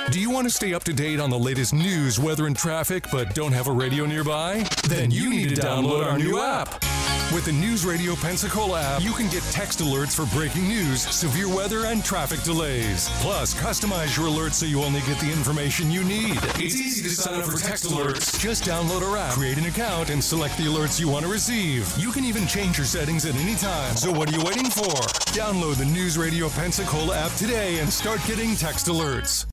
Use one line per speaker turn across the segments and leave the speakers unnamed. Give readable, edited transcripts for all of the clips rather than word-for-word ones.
Do you want to stay up to date on the latest news, weather, and traffic, but don't have a radio nearby? Then you need to download our new app. With the News Radio Pensacola app, you can get text alerts for breaking news, severe weather, and traffic delays. Plus, customize your alerts so you only get the information you need. It's easy to sign up for text alerts. Just download our app, create an account, and select the alerts you want to receive. You can even change your settings at any time. So what are you waiting for? Download the News Radio Pensacola app today and start getting text alerts.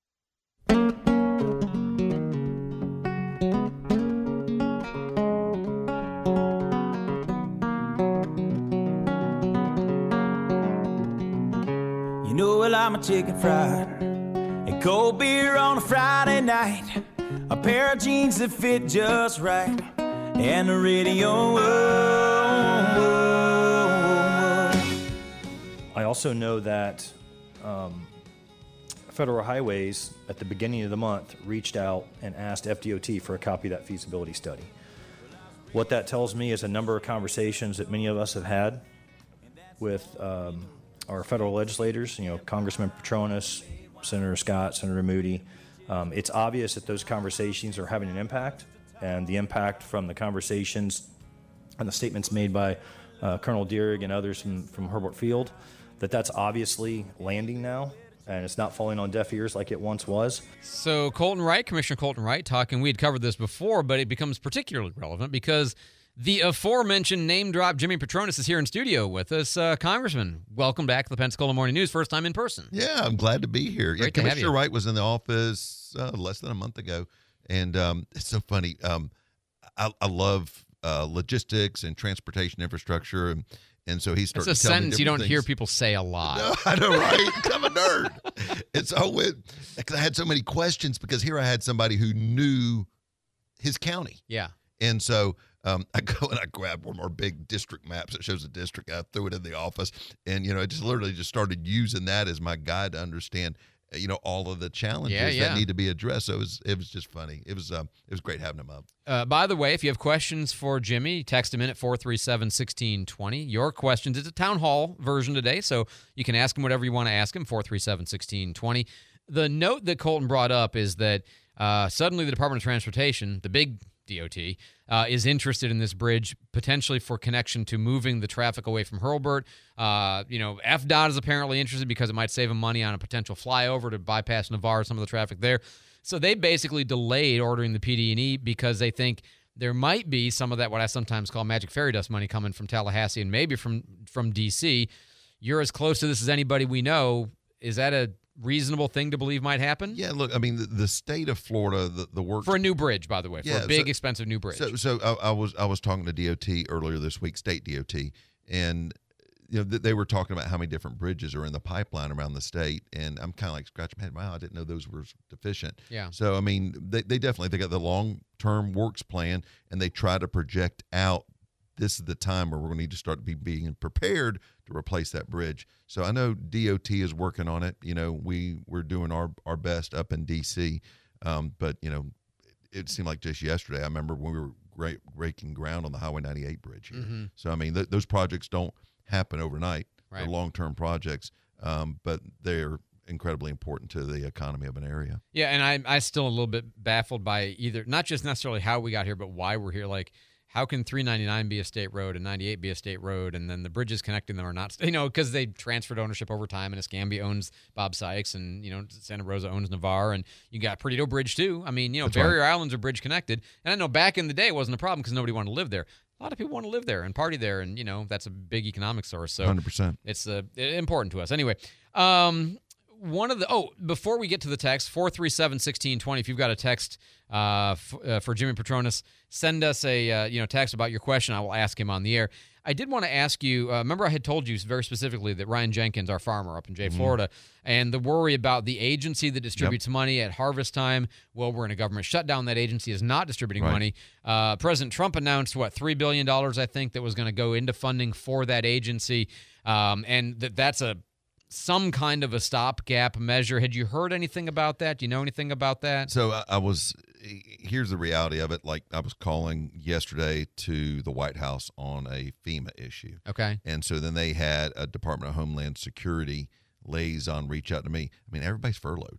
You know, well, I'm a chicken fried and cold beer on a Friday night, a pair of jeans that fit just right, and the radio.
I also know that Federal Highways, at the beginning of the month, reached out and asked FDOT for a copy of that feasibility study. What that tells me is a number of conversations that many of us have had with our federal legislators, you know, Congressman Petronas, Senator Scott, Senator Moody. It's obvious that those conversations are having an impact, and the impact from the conversations and the statements made by Colonel Deering and others from Hurlburt Field, that's obviously landing now, and it's not falling on deaf ears like it once was.
So Colton Wright, Commissioner Colton Wright, talking, we had covered this before, but it becomes particularly relevant because the aforementioned name drop Jimmy Petronas is here in studio with us. Congressman, welcome back to the Pensacola Morning News, first time in person.
Yeah, I'm glad to be here.
Great to have
Commissioner
you.
Wright was in the office less than a month ago, and it's so funny. I love logistics and transportation infrastructure, and so he started.
It's a
telling me
sentence you don't
different
hear
things.
people say a lot.
No, I know, right? I'm a nerd. And so I had so many questions because here I had somebody who knew his county.
Yeah.
And so I go and I grab one of our big district maps that shows the district. I threw it in the office, and I just literally just started using that as my guide to understand, all of the challenges that need to be addressed. So it was just funny. It was great having him up.
By the way, if you have questions for Jimmy, text him in at 437-1620. Your questions. It's a town hall version today, so you can ask him whatever you want to ask him, 437-1620. The note that Colton brought up is that suddenly the Department of Transportation, the big DOT, is interested in this bridge potentially for connection to moving the traffic away from Hurlburt. FDOT is apparently interested because it might save them money on a potential flyover to bypass Navarre, some of the traffic there. So they basically delayed ordering the PD&E because they think there might be some of that, what I sometimes call magic fairy dust money coming from Tallahassee and maybe from D.C. You're as close to this as anybody we know. Is that a reasonable thing to believe might happen?
Yeah, look, I mean, the state of Florida, the work
for a new bridge, by the way, for a big, expensive new bridge.
So I was talking to DOT earlier this week, state DOT, and they were talking about how many different bridges are in the pipeline around the state, and I'm kind of like scratching my head. Wow, I didn't know those were deficient.
Yeah.
So I mean, they definitely got the long-term works plan, and they try to project out. This is the time where we're going to need to start being prepared to replace that bridge. So I know DOT is working on it. We're doing our best up in D.C., but it seemed like just yesterday. I remember when we were breaking ground on the Highway 98 bridge here. Mm-hmm. So I mean, those projects don't happen overnight. Right. They're long-term projects, but they're incredibly important to the economy of an area.
Yeah, and I still a little bit baffled by either not just necessarily how we got here, but why we're here. Like, how can 399 be a state road and 98 be a state road, and then the bridges connecting them are not? Because they transferred ownership over time, and Escambia owns Bob Sykes, and Santa Rosa owns Navarre, and you got Perdido Bridge too. I mean, Barrier Islands are bridge connected, and I know back in the day it wasn't a problem because nobody wanted to live there. A lot of people want to live there and party there, and that's a big economic source. So
100%, it's
important to us. Anyway, before we get to the text, 437-1620. If you've got a text for Jimmy Petronas, send us a text about your question. I will ask him on the air. I did want to ask you, remember I had told you very specifically that Ryan Jenkins, our farmer up in Jay, Florida, and the worry about the agency that distributes money at harvest time. Well, we're in a government shutdown. That agency is not distributing money. President Trump announced, $3 billion, I think, that was going to go into funding for that agency, and that's some kind of a stopgap measure. Had you heard anything about that? Do you know anything about that?
So here's the reality of it. Like, I was calling yesterday to the White House on a FEMA issue.
Okay.
And so then they had a Department of Homeland Security liaison reach out to me. I mean, everybody's furloughed.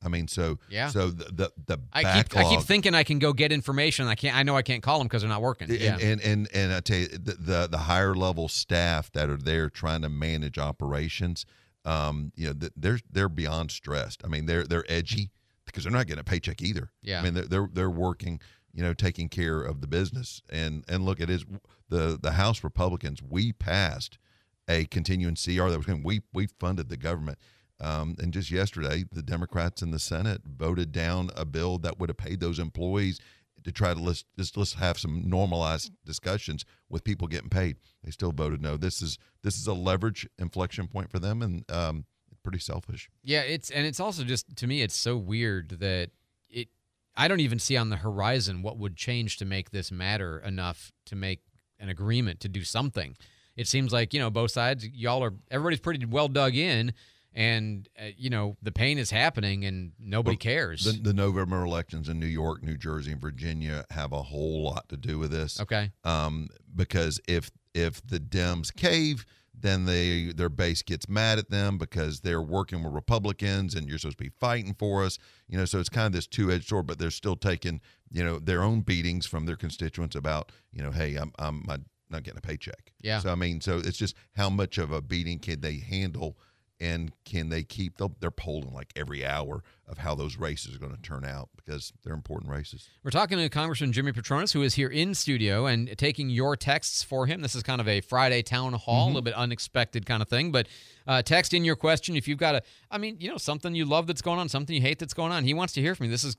I mean, so
Yeah.
So the
I
backlog.
keep thinking I can go get information. I know I can't call them because they're not working. Yeah.
And I tell you, the higher level staff that are there trying to manage operations, they're beyond stressed. I mean, they're edgy because they're not getting a paycheck either.
Yeah.
I mean, they're working, taking care of the business. And look, it is the House Republicans. We passed a continuing CR that was going. We funded the government. And just yesterday, the Democrats in the Senate voted down a bill that would have paid those employees to try to let's have some normalized discussions with people getting paid. They still voted no. This is a leverage inflection point for them, and pretty selfish.
Yeah, it's also just, to me, it's so weird that I don't even see on the horizon what would change to make this matter enough to make an agreement to do something. It seems like, both sides, everybody's pretty well dug in, and the pain is happening and nobody cares.
The November elections in New York, New Jersey, and Virginia have a whole lot to do with this.
Okay.
Because if the Dems cave, then their base gets mad at them because they're working with Republicans and you're supposed to be fighting for us. So it's kind of this two-edged sword, but they're still taking, their own beatings from their constituents about, hey, I'm not getting a paycheck.
Yeah.
So, I mean, so it's just how much of a beating can they handle, and can they keep, they're polling like every hour of how those races are going to turn out because they're important races.
We're talking to Congressman Jimmy Patronis, who is here in studio and taking your texts for him. This is kind of a Friday town hall, a little bit unexpected kind of thing, but text in your question if you've got something you love that's going on, something you hate that's going on. He wants to hear from you. This is,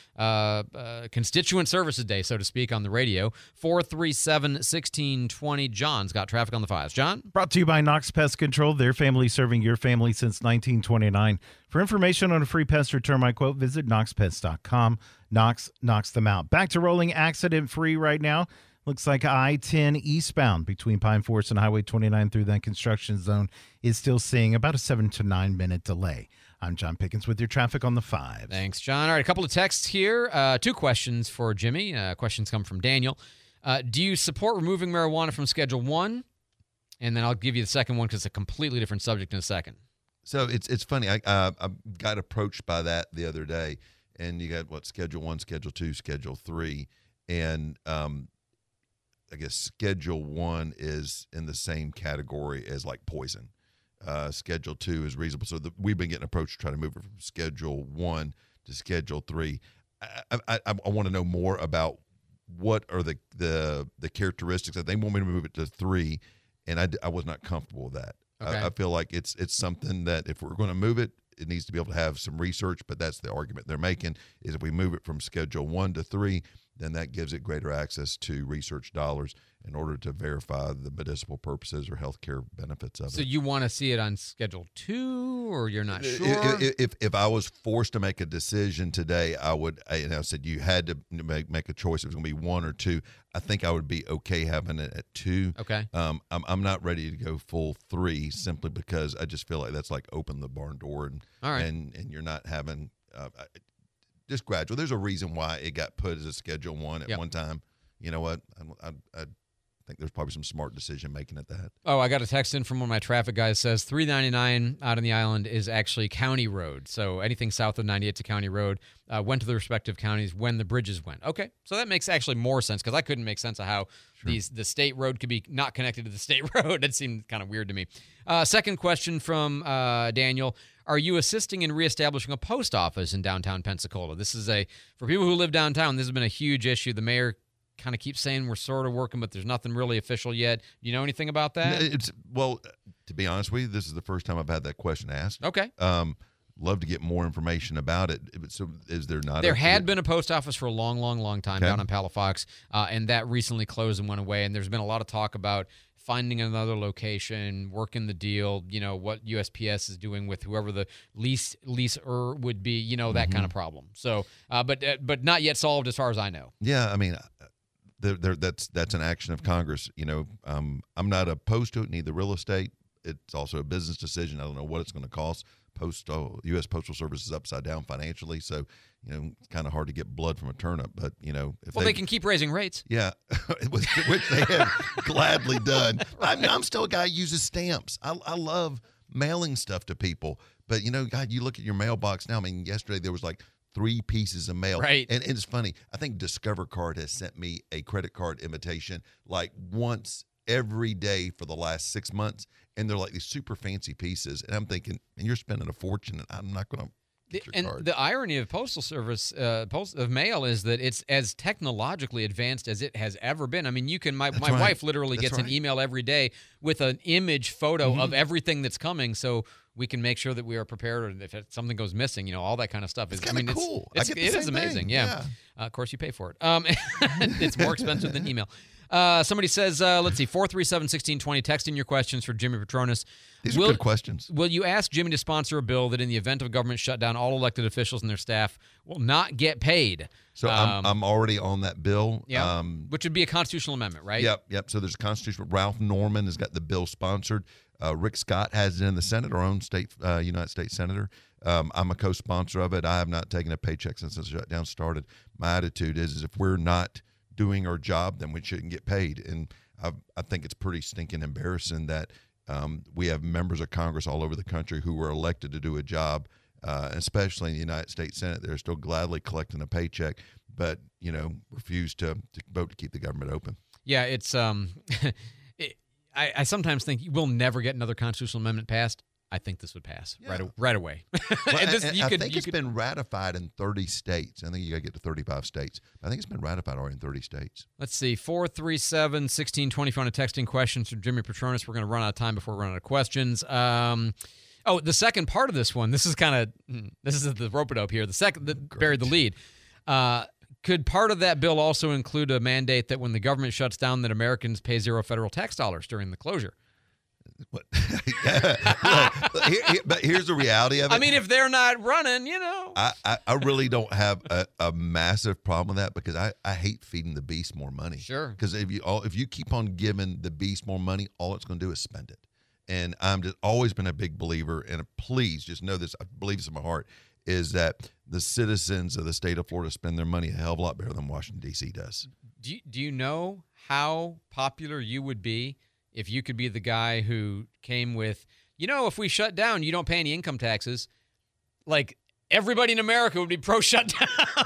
constituent services day, so to speak, on the radio. 437-1620. John's got traffic on the fives. John?
Brought to you by Knox Pest Control, their family serving your family since 1929. For information on a free pest or termite quote, visit knoxpest.com. Knox knocks them out. Back to rolling accident-free right now. Looks like I-10 eastbound between Pine Forest and Highway 29 through that construction zone is still seeing about a 7 to 9 minute delay. I'm John Pickens with your traffic on the 5.
Thanks, John. All right, a couple of texts here. 2 questions for Jimmy. Questions come from Daniel. Do you support removing marijuana from Schedule 1? And then I'll give you the second one because it's a completely different subject in a second.
So it's funny. I got approached by that the other day, and you got Schedule 1, Schedule 2, Schedule 3, and I guess Schedule 1 is in the same category as like poison. Schedule 2 is reasonable. So we've been getting approached to try to move it from Schedule 1 to Schedule 3. I want to know more about what are the characteristics that they want me to move it to 3, and I was not comfortable with that.
Okay.
I feel like it's something that if we're going to move it, it needs to be able to have some research, but that's the argument they're making, is if we move it from Schedule 1 to 3, then that gives it greater access to research dollars in order to verify the medicinal purposes or healthcare benefits of it.
So you want to see it on Schedule 2, or you're not sure?
If I was forced to make a decision today, I said you had to make a choice. It was going to be 1 or 2. I think I would be okay having it at 2.
Okay.
I'm not ready to go full 3 simply because I just feel like that's like open the barn door, and
all right.
and you're not having just gradual. There's a reason why it got put as a Schedule 1 at one time. You know what? I think there's probably some smart decision making at that.
Oh, I got a text in from one of my traffic guys. Says 399 out on the island is actually county road. So anything south of 98 to county road went to the respective counties when the bridges went. Okay, so that makes actually more sense because I couldn't make sense of how the state road could be not connected to the state road. It seemed kind of weird to me. Second question from Daniel. Are you assisting in reestablishing a post office in downtown Pensacola? This is for people who live downtown, this has been a huge issue. The mayor kind of keeps saying we're sort of working, but there's nothing really official yet. Do you know anything about that?
Well, to be honest with you, this is the first time I've had that question asked.
Okay.
Love to get more information about it. So is there not?
There had been a post office for a long, long, long time down in Palafox, and that recently closed and went away. And there's been a lot of talk about finding another location, working the deal, what USPS is doing with whoever the leaser would be, that kind of problem. So, but not yet solved as far as I know.
Yeah, I mean, that's an action of Congress. I'm not opposed to it, neither real estate. It's also a business decision. I don't know what it's going to cost. U.S. Postal Service is upside down financially, so it's kind of hard to get blood from a turnip. But if
they can keep raising rates.
Yeah, which they have gladly done. I'm still a guy who uses stamps. I love mailing stuff to people. But, God, you look at your mailbox now. I mean, yesterday there was like 3 pieces of mail.
Right.
And it's funny. I think Discover Card has sent me a credit card invitation like once every day for the last 6 months. And they're like these super fancy pieces. And I'm thinking, and you're spending a fortune, and I'm not going to.
The irony of postal service, of mail, is that it's as technologically advanced as it has ever been. I mean, my wife literally gets an email every day with an image photo of everything that's coming, so we can make sure that we are prepared if something goes missing. All that kind of stuff.
It's kind of cool.
It is amazing. Yeah. Of course, you pay for it. It's more expensive than email. Somebody says, let's see, 437-1620, text in your questions for Jimmy Petronas.
These are good questions.
Will you ask Jimmy to sponsor a bill that in the event of a government shutdown, all elected officials and their staff will not get paid?
So I'm already on that bill.
Yeah, which would be a constitutional amendment, right?
Yep. So there's a constitutional. Ralph Norman has got the bill sponsored. Rick Scott has it in the Senate, our own United States Senator. I'm a co-sponsor of it. I have not taken a paycheck since the shutdown started. My attitude is if we're not doing our job, then we shouldn't get paid. And I think it's pretty stinking embarrassing that we have members of Congress all over the country who were elected to do a job, especially in the United States Senate. They're still gladly collecting a paycheck, but refuse to vote to keep the government open.
Yeah, it's I sometimes think we'll never get another constitutional amendment passed. I think this would pass right away.
Well, I think it's been ratified in 30 states. I think you got to get to 35 states. I think it's been ratified already in 30 states.
Let's see, 437-1620 if you want to text in questions from Jimmy Petronas. We're going to run out of time before we run out of questions. The second part of this one, this is the rope-a-dope here. The second that buried the lead. Could part of that bill also include a mandate that when the government shuts down that Americans pay zero federal tax dollars during the closure?
What? But here's the reality of it.
I mean, if they're not running,
I really don't have a massive problem with that because I hate feeding the beast more money.
Sure.
Because if you keep on giving the beast more money, all it's going to do is spend it. And I'm just always been a big believer, and please just know this, I believe this in my heart, is that the citizens of the state of Florida spend their money a hell of a lot better than Washington, D.C. does.
Do you know how popular you would be if you could be the guy who came with, if we shut down, you don't pay any income taxes? Like, everybody in America would be pro-shutdown.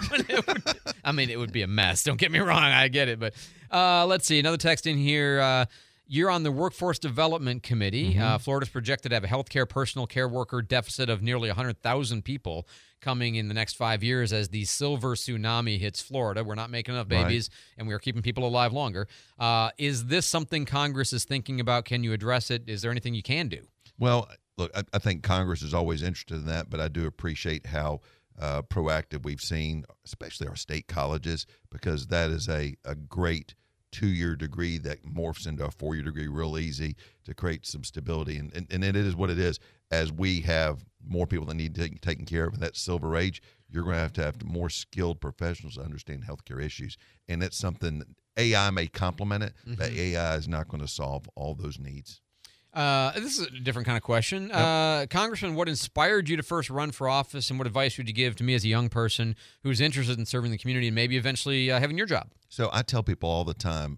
It would be a mess. Don't get me wrong. I get it. But let's see. Another text in here. You're on the Workforce Development Committee. Florida's projected to have a healthcare personal care worker deficit of nearly 100,000 people coming in the next 5 years as the silver tsunami hits Florida. We're not making enough babies, and we are keeping people alive longer. Is this something Congress is thinking about? Can you address it? Is there anything you can do?
Well, look, I think Congress is always interested in that, but I do appreciate how proactive we've seen, especially our state colleges, because that is a great 2-year degree that morphs into a 4-year degree real easy to create some stability. And it is what it is. As we have more people that need taken care of in that silver age, you're going to have more skilled professionals to understand healthcare issues. And that's something AI may complement it, but AI is not going to solve all those needs.
This is a different kind of question. Congressman, what inspired you to first run for office, and what advice would you give to me as a young person who's interested in serving the community and maybe eventually having your job?
So I tell people all the time,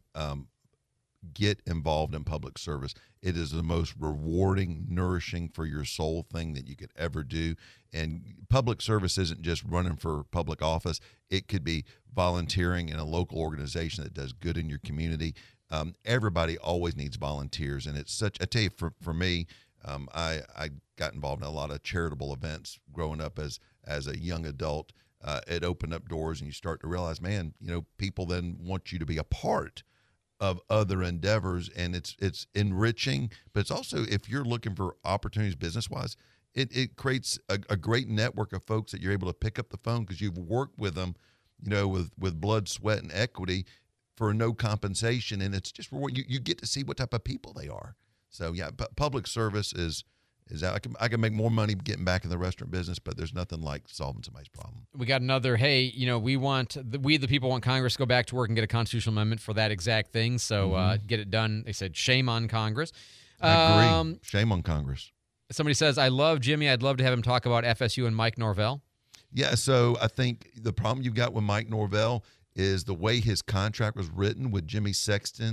get involved in public service. It is the most rewarding, nourishing for your soul thing that you could ever do. And public service isn't just running for public office. It could be volunteering in a local organization that does good in your community. Everybody always needs volunteers, and it's such. I tell you, for me, I got involved in a lot of charitable events growing up as a young adult. It opened up doors, and you start to realize, man, people then want you to be a part of other endeavors, and it's enriching. But it's also, if you're looking for opportunities business wise, it creates a great network of folks that you're able to pick up the phone because you've worked with them, with blood, sweat, and equity for no compensation, and it's just reward. You get to see what type of people they are. So yeah, public service is out. I can make more money getting back in the restaurant business, but there's nothing like solving somebody's problem.
We got another. Hey, we the people want Congress to go back to work and get a constitutional amendment for that exact thing. So get it done. They said shame on Congress.
I agree. Shame on Congress.
Somebody says, I love Jimmy. I'd love to have him talk about FSU and Mike Norvell.
Yeah. So I think the problem you've got with Mike Norvell is the way his contract was written with Jimmy Sexton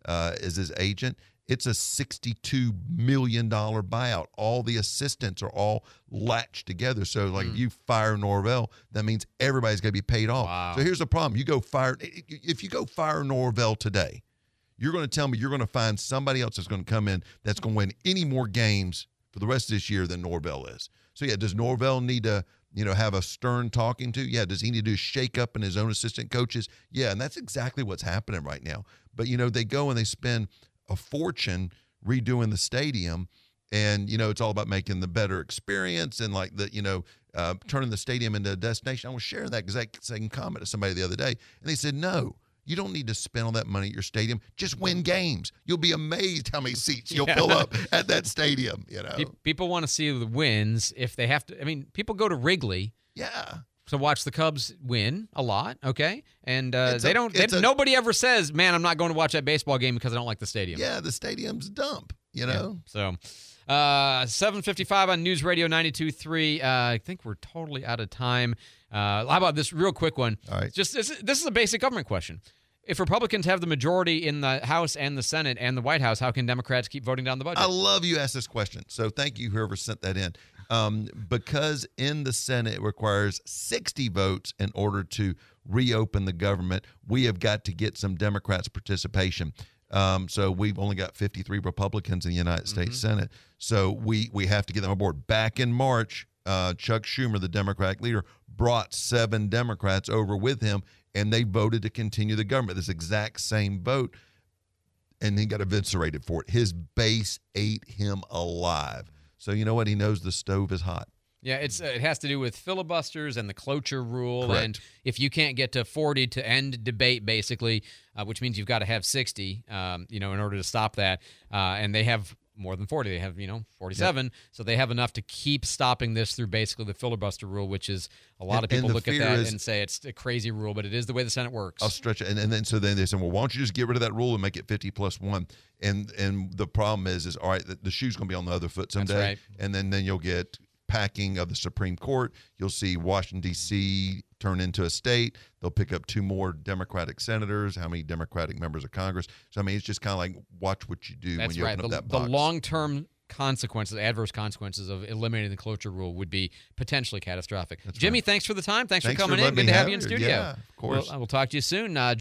is his agent. It's a $62 million buyout. All the assistants are all latched together. So, like, if you fire Norvell, that means everybody's going to be paid off.
Wow.
So here's the problem. If you go fire Norvell today, you're going to tell me you're going to find somebody else that's going to come in that's going to win any more games for the rest of this year than Norvell is. So, yeah, does Norvell need to, have a stern talking to? Yeah. Does he need to do a shake up in his own assistant coaches? Yeah, and that's exactly what's happening right now. But, they go and they spend a fortune redoing the stadium, and it's all about making the better experience and like turning the stadium into a destination. I was sharing that exact same comment to somebody the other day, and they said, no, you don't need to spend all that money at your stadium. Just win games. You'll be amazed how many seats you'll fill up at that stadium.
People want to see the wins if they have to. I mean, people go to Wrigley.
Yeah.
To watch the Cubs win a lot, okay? And nobody ever says, man, I'm not going to watch that baseball game because I don't like the stadium.
Yeah, the stadium's dump,
Yeah. So 7:55 on News Radio 92.3. I think we're totally out of time. How about this real quick one?
All right.
This is a basic government question. If Republicans have the majority in the House and the Senate and the White House, how can Democrats keep voting down the budget?
I love you asked this question. So thank you, whoever sent that in. Because in the Senate it requires 60 votes in order to reopen the government, we have got to get some Democrats' participation. So we've only got 53 Republicans in the United States Senate. So we have to get them on board. Back in March, Chuck Schumer, the Democratic leader, brought 7 Democrats over with him, and they voted to continue the government. This exact same vote, and he got eviscerated for it. His base ate him alive. So you know what? He knows the stove is hot.
Yeah, it has to do with filibusters and the cloture rule.
Correct.
And if you can't get to 40 to end debate, basically, which means you've got to have 60, in order to stop that. And they have more than 40. They have, 47. Yep. So they have enough to keep stopping this through basically the filibuster rule, which is a lot of people look at that and say it's a crazy rule, but it is the way the Senate works.
I'll stretch it. And then they say, well, why don't you just get rid of that rule and make it 50 plus 1? And the problem is all right, the shoe's going to be on the other foot someday.
That's right.
And then you'll get packing of the Supreme Court. You'll see Washington, D.C. turn into a state. They'll pick up 2 more Democratic senators, how many Democratic members of Congress. So, I mean, it's just kind of like watch what you do when you open up that box.
The long-term consequences, adverse consequences of eliminating the cloture rule would be potentially catastrophic. Jimmy, thanks for the time. Thanks for coming in. Good to have you in studio.
Yeah, of course.
We'll talk to you soon.